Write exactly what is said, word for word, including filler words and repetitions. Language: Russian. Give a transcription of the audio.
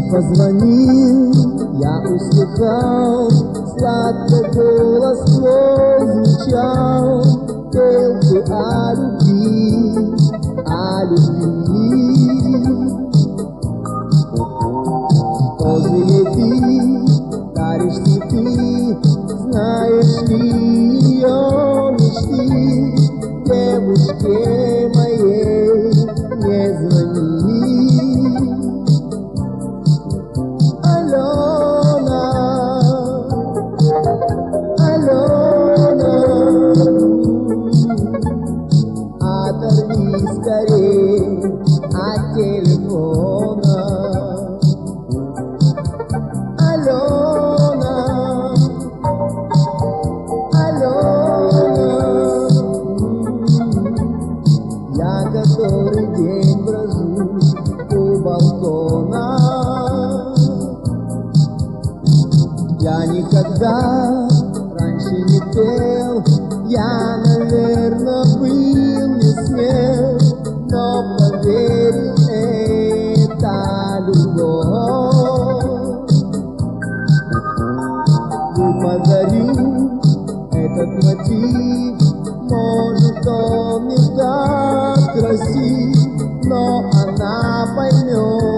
Позвонил, я услыхал, сладко голос твой звучал, пел ты о любви, о любви. Розовый ты, даришь цветы, знаешь ли ее мечты? Девушке моей не звони. Алена, Алена, оторви скорей от телефона. Алена, Алена, я который день брожу у балкона. Я никогда раньше не пел, я, наверное, был не смел, но поверил, это любовь. И подарю этот мотив, может, он не так красив, но она поймет.